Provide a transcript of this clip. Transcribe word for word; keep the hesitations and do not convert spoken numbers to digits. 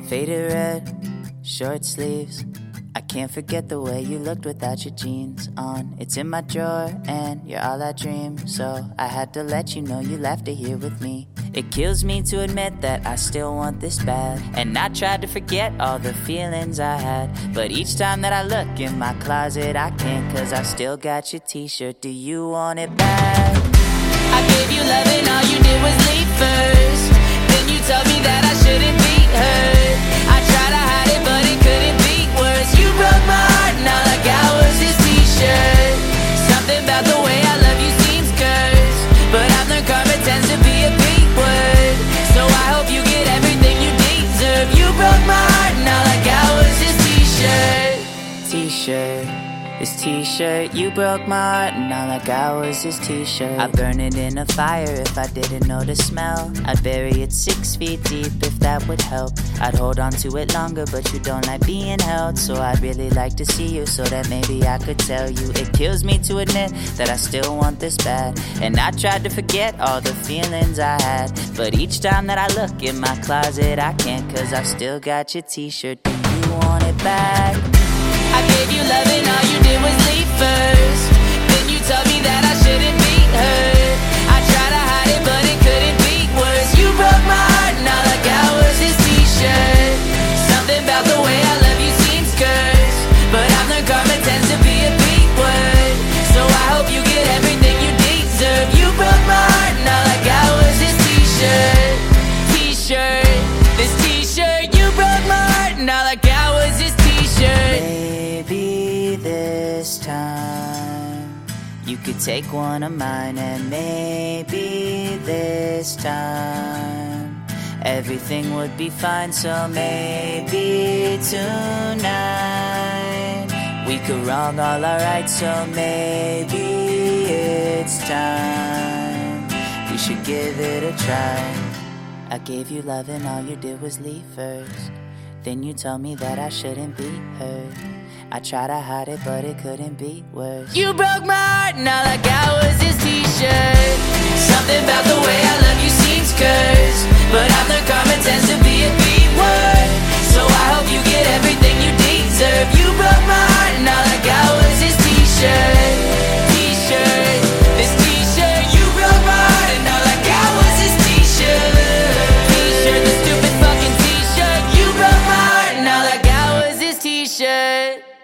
Faded red, short sleeves. I can't forget the way you looked without your jeans on. It's in my drawer and you're all I dream. So I had to let you know you left it here with me. It kills me to admit that I still want this bad. And I tried to forget all the feelings I had, but each time that I look in my closet I can't, cause I still got your t-shirt. Do you want it back? I gave you love and all you did was leave first. Then you told me that I shouldn't be hurt. I tried to hide it but it couldn't be worse. You broke my heart and all I got was this t-shirt. Something about the way I love you seems cursed, but I've learned karma tends to be a big word. So I hope you get everything you deserve. You broke my heart and all I got was this t-shirt. T-shirt, this t-shirt. You broke my heart and all I got was this t-shirt. I'd burn it in a fire if I didn't know the smell. I'd bury it six feet deep if that would help. I'd hold on to it longer but you don't like being held. So I'd really like to see you so that maybe I could tell you. It kills me to admit that I still want this bad. And I tried to forget all the feelings I had, but each time that I look in my closet I can't, cause I still got your t-shirt. Do you want it back? I gave you love and all you did was leave first. Then you told me that I shouldn't be hurt. I tried to hide it but it couldn't be worse. You broke my heart and all I got was this t-shirt. Something about the way I love you seems cursed, but I've learned karma tends to be a big word. So I hope you get everything you deserve. You broke my heart and all I got was this t-shirt. T-shirt, this t-shirt. You broke my heart and all I got was this t-shirt. Maybe this time you could take one of mine, and maybe this time everything would be fine. So maybe tonight we could wrong all our rights. So maybe it's time we should give it a try. I gave you love and all you did was leave first. Then you told me that I shouldn't be hurt. I tried to hide it but it couldn't be worse. You broke my heart and all I got was this t-shirt. Something about the way I love you seems cursed, but I've learned karma tends to be a big word. So I hope you get everything you deserve. You broke my heart and all I got was this t-shirt. T-shirt, this t-shirt. You broke my heart and all I got was this t-shirt. T-shirt, the stupid fucking t-shirt. You broke my heart and all I got was this t-shirt.